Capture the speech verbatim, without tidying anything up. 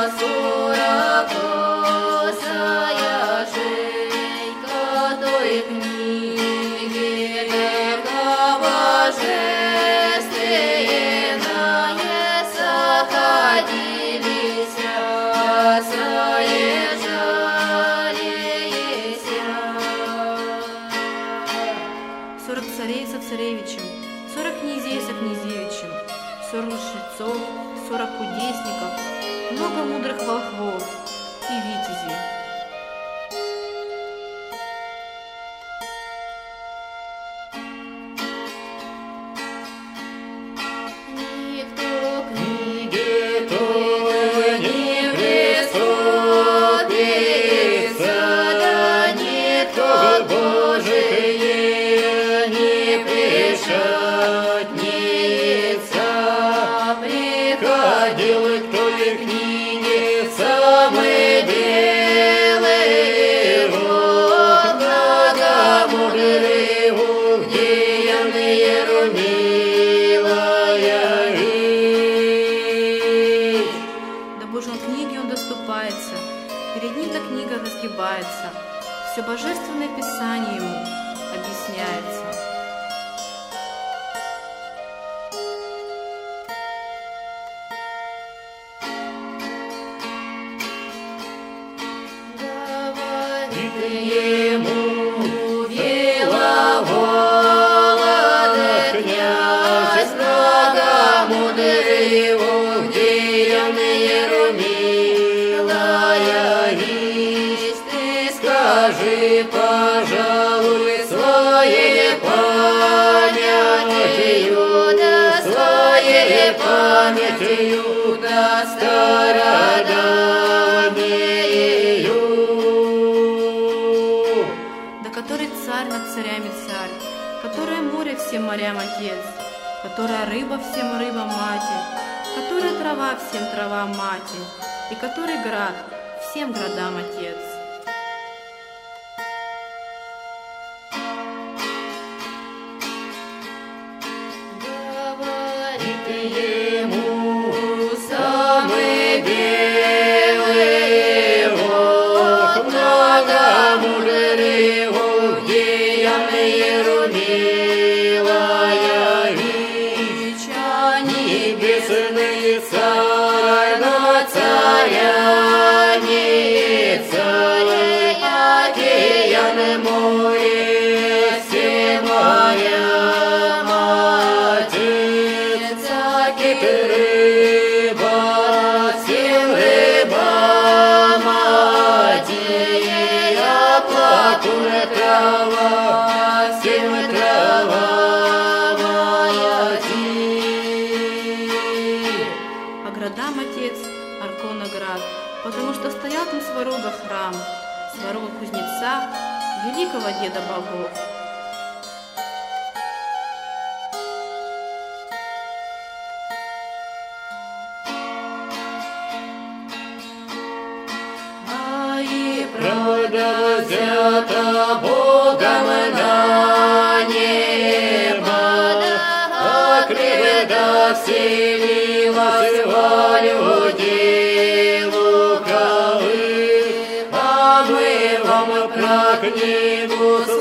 сорокосая Женька той книги божественное сохранились, соезжались. Сорок царей со царевичем, сорок князей со князевичем, сорок жрецов, сорок кудесников, много мудрых волхвов и витязей. Никто книги той не приступится, да никто Божие не пришатнется. Приходил к той книге самый белый волк, многомудрый волк, деянные румилая речь. До Божьей книги он доступается, перед ним та книга разгибается, все божественное Писание ему объясняется. Говорит ему Беловолод, князь, многомудрый волк, деянные румилая речь. Ты скажи, пожалуй, своей памятью, да своей памятью, да стародавнею, Да который царь над царями царь, которое море всем морям отец, которая рыба всем рыбам мать, которая трава всем трава мать, и который град всем градам отец. говорит ему самый белый волк, многомудрый волк, деянные румилая речь. А небесный царь над царями, царь океан море, все моря отец. Кипит рыба, всем рыбам отец. Оплакует трава, всем трава отец. По градам отец Арконоград, потому что стоял там Сварога храм, Сварога кузнеца, великого деда богов. А и правда взята Богом на небо, а кривда вселилась во людей лукавых. А мы вам про книгу